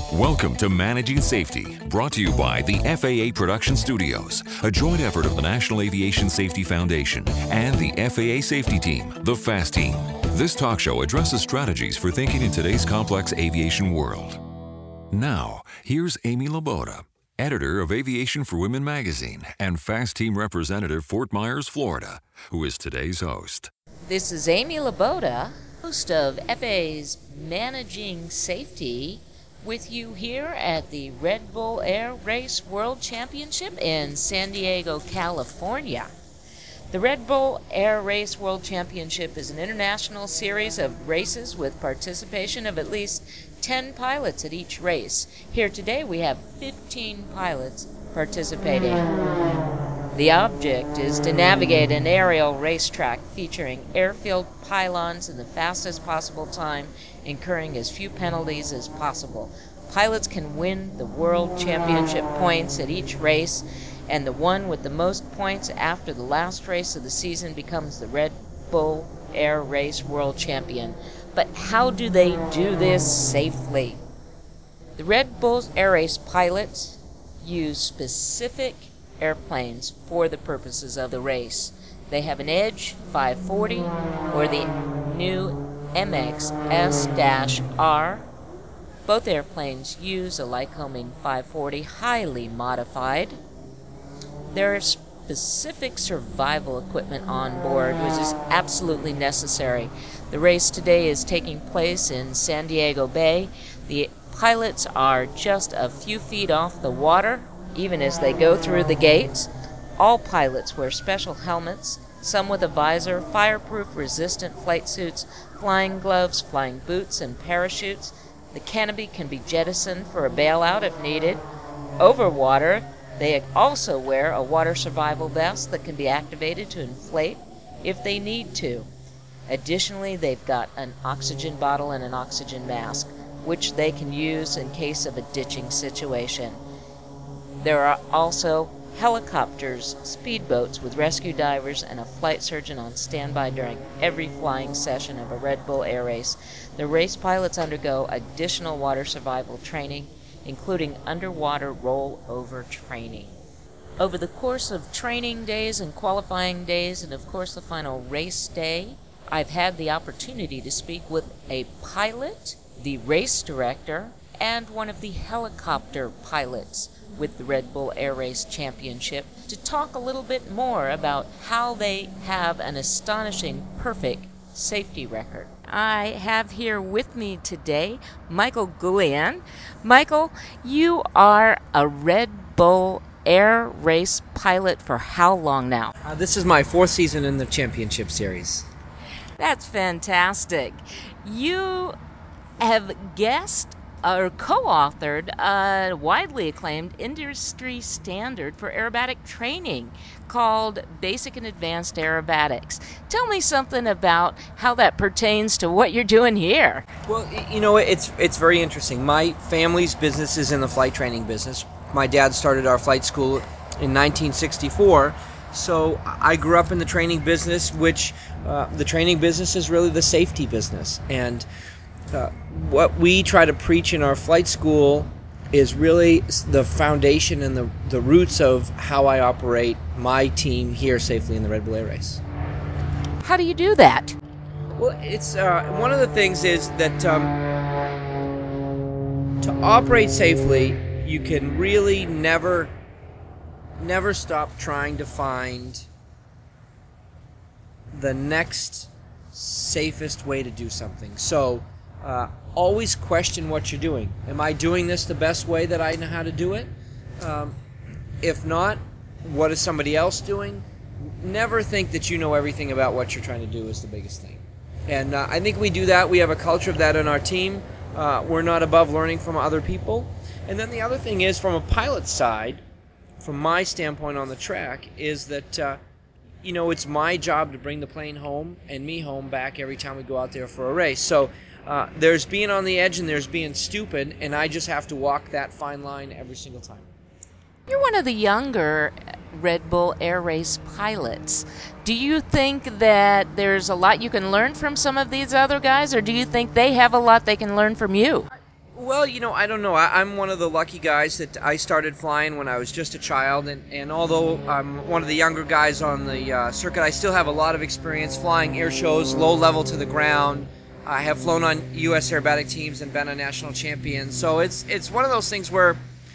Welcome to Managing Safety, brought to you by the FAA Production Studios, a joint effort of the National Aviation Safety Foundation and the FAA Safety Team, the FAST Team. This talk show addresses strategies for thinking in today's complex aviation world. Now, here's Amy Laboda, editor of Aviation for Women magazine and FAST Team representative, Fort Myers, Florida, who is today's host. This is Amy Laboda, host of FAA's Managing Safety, with you here at the Red Bull Air Race World Championship in San Diego, California. The Red Bull Air Race World Championship is an international series of races with participation of at least 10 pilots at each race. Here today we have 15 pilots participating. The object is to navigate an aerial racetrack featuring airfield pylons in the fastest possible time, incurring as few penalties as possible. Pilots can win the World Championship points at each race, and the one with the most points after the last race of the season becomes the Red Bull Air Race World Champion. But how do they do this safely? The Red Bull Air Race pilots use specific airplanes for the purposes of the race. They have an Edge 540 or the new MX-S-R. Both airplanes use a Lycoming 540, highly modified. There is specific survival equipment on board, which is absolutely necessary. The race today is taking place in San Diego Bay. The pilots are just a few feet off the water, even as they go through the gates. All pilots wear special helmets, some with a visor, fireproof resistant flight suits, flying gloves, flying boots, and parachutes. The canopy can be jettisoned for a bailout if needed. Over water, they also wear a water survival vest that can be activated to inflate if they need to. Additionally, they've got an oxygen bottle and an oxygen mask, which they can use in case of a ditching situation. There are also helicopters, speedboats with rescue divers, and a flight surgeon on standby during every flying session of a Red Bull Air Race. The race pilots undergo additional water survival training, including underwater rollover training. Over the course of training days and qualifying days, and of course the final race day, I've had the opportunity to speak with a pilot, the race director, and one of the helicopter pilots with the Red Bull Air Race Championship to talk a little bit more about how they have an astonishing perfect safety record. I have here with me today Michael Goulian. Michael, you are a Red Bull Air Race pilot for how long now? This is my fourth season in the championship series. That's fantastic. You have guest or co-authored a widely acclaimed industry standard for aerobatic training called Basic and Advanced Aerobatics. Tell me something about how that pertains to what you're doing here. Well, you know, it's very interesting. My family's business is in the flight training business. My dad started our flight school in 1964, so I grew up in the training business, which the training business is really the safety business. And what we try to preach in our flight school is really the foundation and the roots of how I operate my team here safely in the Red Bull Air Race. How do you do that? Well, it's one of the things is that to operate safely, you can really never stop trying to find the next safest way to do something. So always question what you're doing. Am I doing this the best way that I know how to do it? If not, what is somebody else doing? Never think that you know everything about what you're trying to do is the biggest thing. And I think we do that. We have a culture of that in our team. We're not above learning from other people. And then the other thing is, from a pilot's side, from my standpoint on the track, is that you know, it's my job to bring the plane home and me home back every time we go out there for a race. So there's being on the edge and there's being stupid, and I just have to walk that fine line every single time. You're one of the younger Red Bull Air Race pilots. Do you think that there's a lot you can learn from some of these other guys, or do you think they have a lot they can learn from you? Well, I don't know. I'm one of the lucky guys that I started flying when I was just a child, and although I'm one of the younger guys on the circuit, I still have a lot of experience flying air shows, low level to the ground. I have flown on U.S. aerobatic teams and been a national champion. So it's one of those things where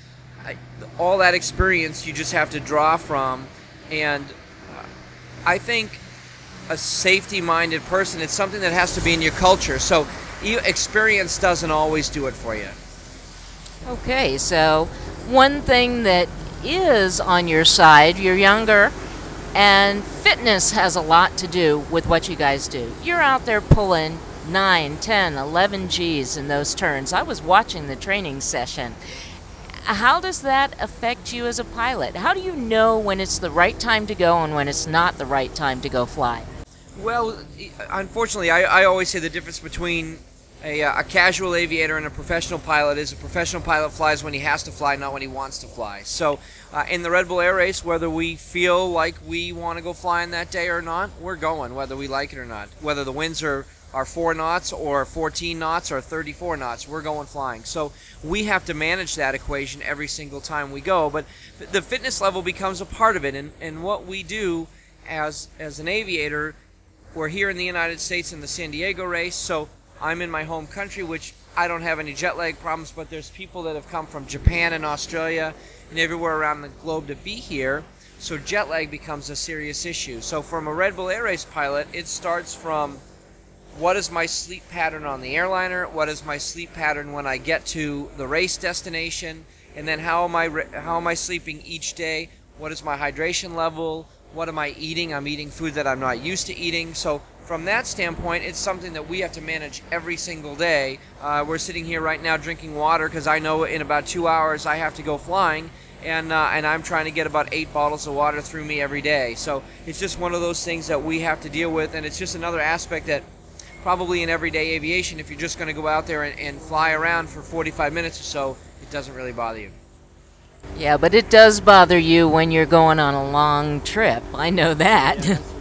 all that experience you just have to draw from, and I think a safety-minded person, it's something that has to be in your culture. So experience doesn't always do it for you. Okay, so one thing that is on your side, you're younger, and fitness has a lot to do with what you guys do. You're out there pulling 9, 10, 11 Gs in those turns. I was watching the training session. How does that affect you as a pilot? How do you know when it's the right time to go and when it's not the right time to go fly? Well, unfortunately, I always say the difference between a casual aviator and a professional pilot is a professional pilot flies when he has to fly, not when he wants to fly. So in the Red Bull Air Race, whether we feel like we want to go flying that day or not, we're going, whether we like it or not. Whether the winds are 4 knots or 14 knots or 34 knots, we're going flying. So we have to manage that equation every single time we go. But the fitness level becomes a part of it. And what we do as an aviator, we're here in the United States in the San Diego race, so I'm in my home country, which I don't have any jet lag problems, but there's people that have come from Japan and Australia and everywhere around the globe to be here, so jet lag becomes a serious issue. So from a Red Bull Air Race pilot, it starts from what is my sleep pattern on the airliner, what is my sleep pattern when I get to the race destination, and then how am I sleeping each day, what is my hydration level, what am I eating? I'm eating food that I'm not used to eating. So from that standpoint, it's something that we have to manage every single day. We're sitting here right now drinking water because I know in about 2 hours I have to go flying, and I'm trying to get about 8 bottles of water through me every day. So it's just one of those things that we have to deal with, and it's just another aspect that probably in everyday aviation, if you're just going to go out there and fly around for 45 minutes or so, it doesn't really bother you. Yeah, but it does bother you when you're going on a long trip. I know that. Yeah, that's for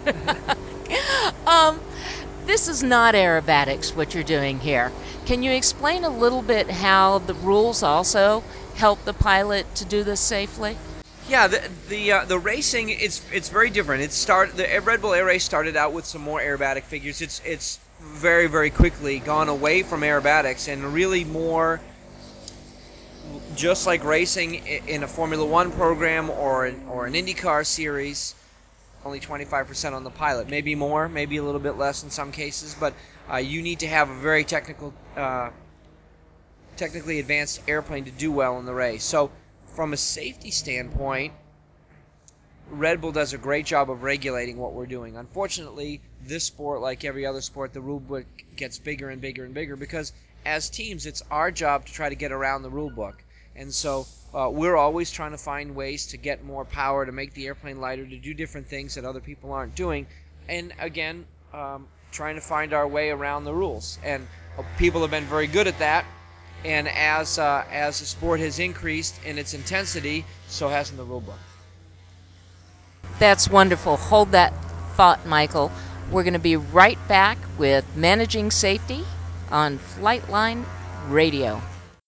sure. This is not aerobatics, what you're doing here. Can you explain a little bit how the rules also help the pilot to do this safely? Yeah, the racing it's very different. The Red Bull Air Race started out with some more aerobatic figures. It's very, very quickly gone away from aerobatics and really more just like racing in a Formula One program or an IndyCar series. Only 25% on the pilot, maybe more, maybe a little bit less in some cases, but you need to have a very technically advanced airplane to do well in the race. So from a safety standpoint, Red Bull does a great job of regulating what we're doing. Unfortunately, this sport, like every other sport, the rule book gets bigger and bigger and bigger because as teams, it's our job to try to get around the rule book. And so we're always trying to find ways to get more power, to make the airplane lighter, to do different things that other people aren't doing. And again, trying to find our way around the rules. And people have been very good at that. And as the sport has increased in its intensity, so hasn't the rule book. That's wonderful. Hold that thought, Michael. We're going to be right back with Managing Safety on Flightline Radio.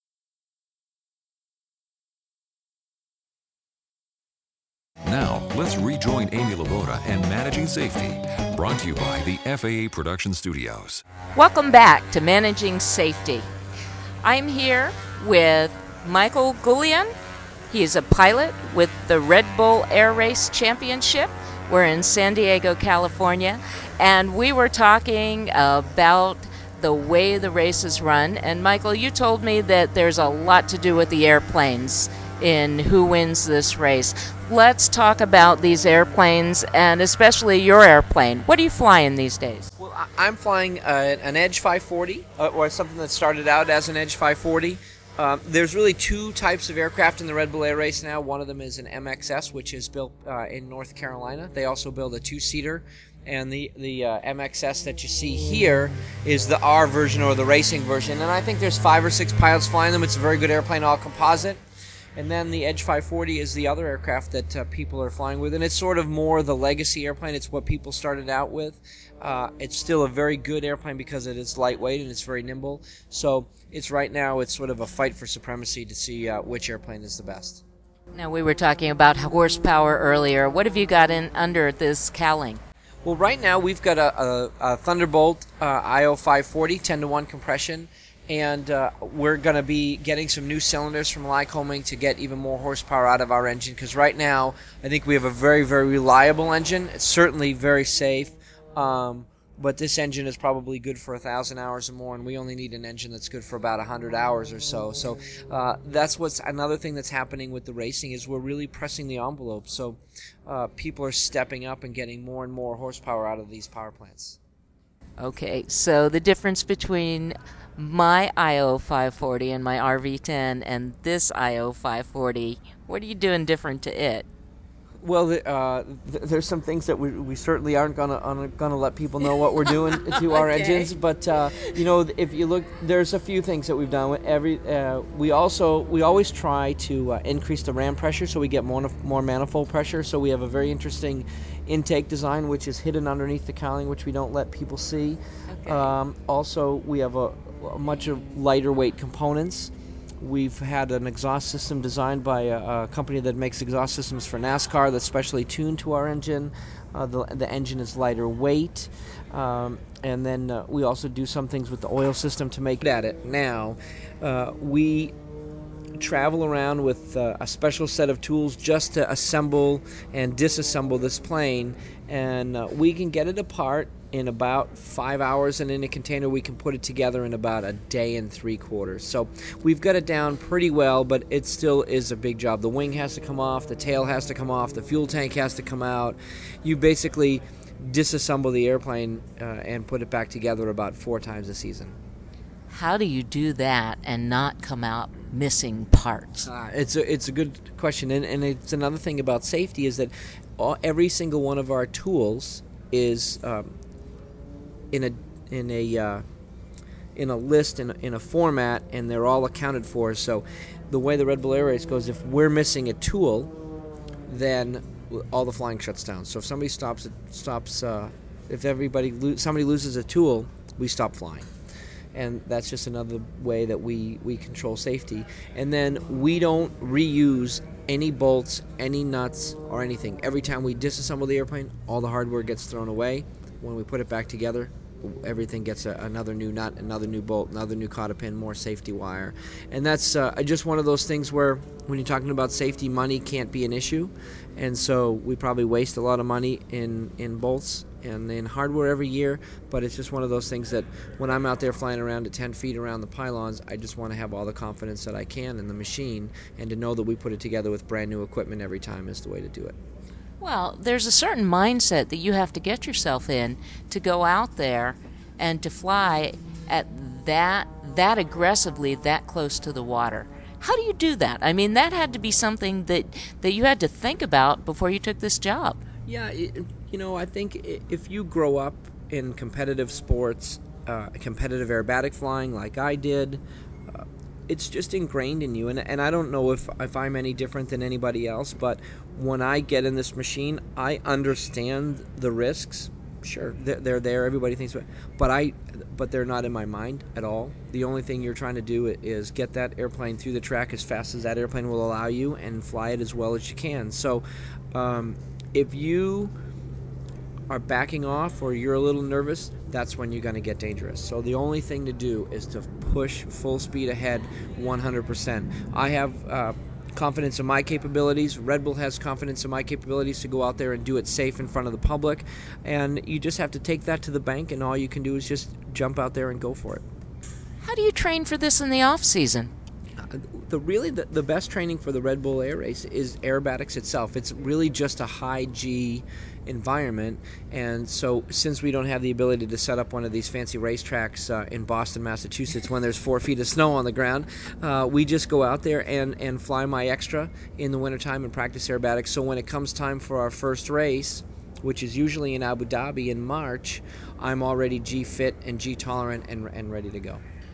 Now, let's rejoin Amy Laboda and Managing Safety, brought to you by the FAA Production Studios. Welcome back to Managing Safety. I'm here with Michael Goulian. He is a pilot with the Red Bull Air Race Championship. We're in San Diego, California, and we were talking about the way the races run. And Michael, you told me that there's a lot to do with the airplanes in who wins this race. Let's talk about these airplanes, and especially your airplane. What are you flying these days? Well, I'm flying an Edge 540, or something that started out as an Edge 540. There's really two types of aircraft in the Red Bull Air Race now. One of them is an MXS, which is built in North Carolina. They also build a two-seater, and the MXS that you see here is the R version or the racing version. And I think there's 5 or 6 pilots flying them. It's a very good airplane, all composite. And then the Edge 540 is the other aircraft that people are flying with, and it's sort of more the legacy airplane. It's what people started out with. It's still a very good airplane because it is lightweight and it's very nimble. So it's right now it's sort of a fight for supremacy to see which airplane is the best. Now, we were talking about horsepower earlier. What have you got in under this cowling? Well, right now we've got a Thunderbolt IO 540 10-to-1 compression, and we're going to be getting some new cylinders from Lycoming to get even more horsepower out of our engine, because right now I think we have a very, very reliable engine. It's certainly very safe, but this engine is probably good for 1,000 hours or more, and we only need an engine that's good for about 100 hours or so. So that's what's another thing that's happening with the racing is we're really pressing the envelope. So people are stepping up and getting more and more horsepower out of these power plants. Okay, so the difference between my IO 540 and my RV10 and this IO 540, what are you doing different to it? Well, there's some things that we certainly aren't gonna let people know what we're doing to our engines. But if you look, there's a few things that we've done. We always try to increase the ram pressure so we get more manifold pressure. So we have a very interesting intake design which is hidden underneath the cowling, which we don't let people see. Okay. Also, we have a much lighter weight components. We've had an exhaust system designed by a company that makes exhaust systems for NASCAR that's specially tuned to our engine. The engine is lighter weight. And then we also do some things with the oil system to make it at it. Now, we travel around with a special set of tools just to assemble and disassemble this plane, and we can get it apart in about 5 hours, and in a container we can put it together in about a day and 3/4. So we've got it down pretty well, but it still is a big job. The wing has to come off, the tail has to come off, the fuel tank has to come out. You basically disassemble the airplane and put it back together about 4 times a season. How do you do that and not come out missing parts? It's a good question, and it's another thing about safety is that every single one of our tools is in a list, in a format, and they're all accounted for. So the way the Red Bull Air Race goes, if we're missing a tool, then all the flying shuts down. So if somebody if somebody loses a tool, we stop flying. And that's just another way that we control safety. And then we don't reuse any bolts, any nuts, or anything. Every time we disassemble the airplane, all the hardware gets thrown away. When we put it back together, everything gets another new nut, another new bolt, another new cotter pin, more safety wire. And that's just one of those things where when you're talking about safety, money can't be an issue. And so we probably waste a lot of money in bolts and in hardware every year, but it's just one of those things that when I'm out there flying around at 10 feet around the pylons, I just want to have all the confidence that I can in the machine, and to know that we put it together with brand new equipment every time is the way to do it. Well, there's a certain mindset that you have to get yourself in to go out there and to fly at that aggressively, that close to the water. How do you do that? I mean, that had to be something that you had to think about before you took this job. Yeah, I think if you grow up in competitive sports, competitive aerobatic flying like I did, it's just ingrained in you. And I don't know if I'm any different than anybody else, but when I get in this machine, I understand the risks. Sure, they're there. Everybody thinks, but they're not in my mind at all. The only thing you're trying to do is get that airplane through the track as fast as that airplane will allow you, and fly it as well as you can. So, if you are backing off or you're a little nervous, that's when you're going to get dangerous. So the only thing to do is to push full speed ahead 100%. I have confidence in my capabilities. Red Bull has confidence in my capabilities to go out there and do it safe in front of the public. And you just have to take that to the bank, and all you can do is just jump out there and go for it. How do you train for this in the off season? The best training for the Red Bull Air Race is aerobatics itself. It's really just a high G environment, and so since we don't have the ability to set up one of these fancy racetracks in Boston, Massachusetts, when there's 4 feet of snow on the ground, we just go out there and fly my extra in the wintertime and practice aerobatics. So when it comes time for our first race, which is usually in Abu Dhabi in March, I'm already G fit and G tolerant and ready to go.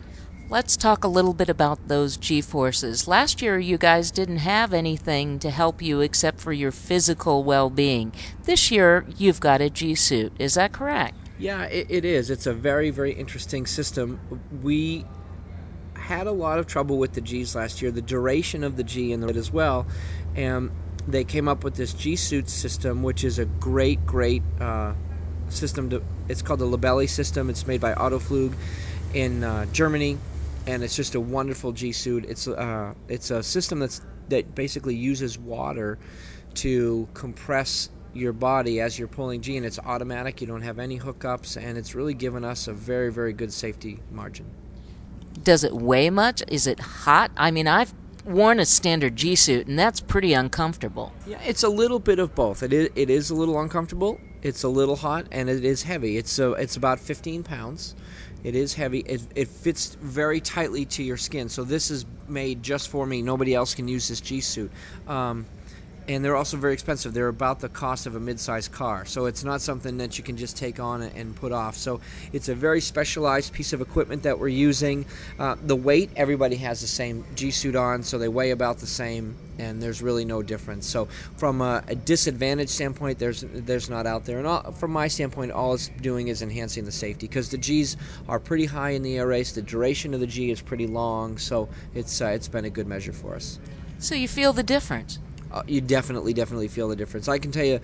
Let's talk a little bit about those G-forces. Last year, you guys didn't have anything to help you except for your physical well-being. This year, you've got a G-suit. Is that correct? Yeah, it is. It's a very, very interesting system. We had a lot of trouble with the Gs last year, the duration of the G and the as well, and they came up with this G-suit system, which is a great system. It's called the Labelli system. It's made by Autoflug in Germany, and it's just a wonderful G-suit. It's a system that basically uses water to compress your body as you're pulling G, and it's automatic. You don't have any hookups, and it's really given us a very, very good safety margin. Does it weigh much? Is it hot? I mean, I've worn a standard G-suit, and that's pretty uncomfortable. Yeah, it's a little bit of both. It is a little uncomfortable. It's a little hot, and it is heavy. It's about 15 pounds. It is heavy. It fits very tightly to your skin. So this is made just for me. Nobody else can use this G-suit. And they're also very expensive. They're about the cost of a mid-sized car. So it's not something that you can just take on and put off. So it's a very specialized piece of equipment that we're using. The weight, everybody has the same G-suit on, so they weigh about the same, and there's really no difference. So from a disadvantage standpoint, there's not out there. And from my standpoint, all it's doing is enhancing the safety, because the Gs are pretty high in the air race. The duration of the G is pretty long, so it's been a good measure for us. So you feel the difference? You definitely feel the difference. I can tell you,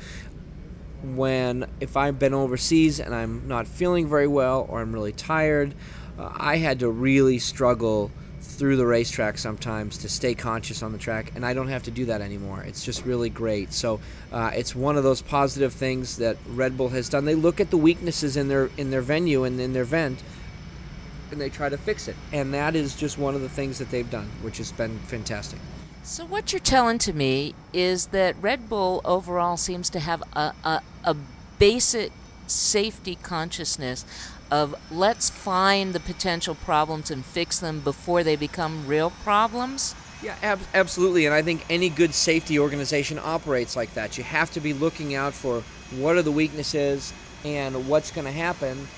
if I've been overseas and I'm not feeling very well or I'm really tired, I had to really struggle through the racetrack sometimes to stay conscious on the track, and I don't have to do that anymore. It's just really great. So it's one of those positive things that Red Bull has done. They look at the weaknesses in their venue and in their vent, and they try to fix it. And that is just one of the things that they've done, which has been fantastic. So what you're telling to me is that Red Bull overall seems to have a basic safety consciousness of let's find the potential problems and fix them before they become real problems? Yeah, absolutely. And I think any good safety organization operates like that. You have to be looking out for what are the weaknesses and what's going to happen,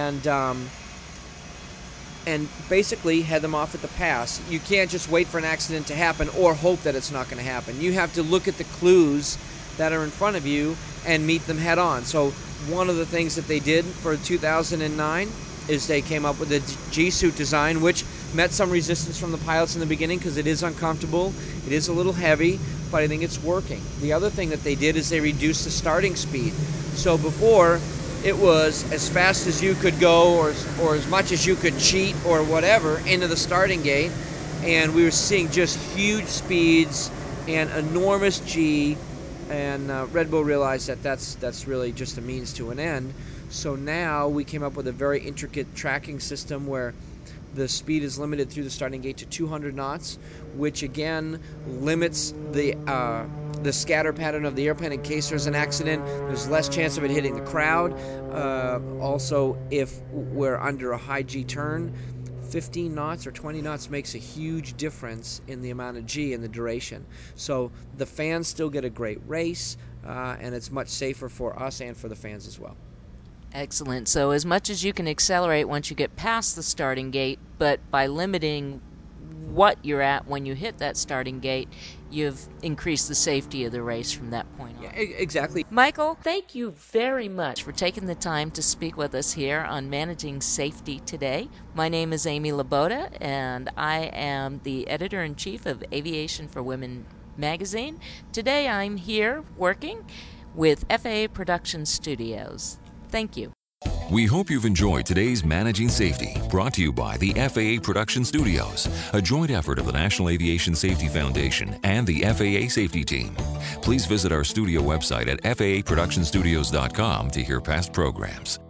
and basically head them off at the pass. You can't just wait for an accident to happen or hope that it's not going to happen. You have to look at the clues that are in front of you and meet them head on. So one of the things that they did for 2009 is they came up with a G-suit design, which met some resistance from the pilots in the beginning because it is uncomfortable, it is a little heavy, but I think it's working. The other thing that they did is they reduced the starting speed. So before, it was as fast as you could go or as much as you could cheat or whatever into the starting gate, and we were seeing just huge speeds and enormous G, and Red Bull realized that that's really just a means to an end. So now we came up with a very intricate tracking system where the speed is limited through the starting gate to 200 knots, which again limits the scatter pattern of the airplane in case there's an accident. There's less chance of it hitting the crowd. Also, if we're under a high G turn, 15 knots or 20 knots makes a huge difference in the amount of G and the duration. So the fans still get a great race, and it's much safer for us and for the fans as well. Excellent. So as much as you can accelerate once you get past the starting gate, but by limiting what you're at when you hit that starting gate, you've increased the safety of the race from that point on. Yeah, exactly. Michael, thank you very much for taking the time to speak with us here on Managing Safety today. My name is Amy Laboda, and I am the editor-in-chief of Aviation for Women magazine. Today I'm here working with FAA Production Studios. Thank you. We hope you've enjoyed today's Managing Safety, brought to you by the FAA Production Studios, a joint effort of the National Aviation Safety Foundation and the FAA Safety Team. Please visit our studio website at faaproductionstudios.com to hear past programs.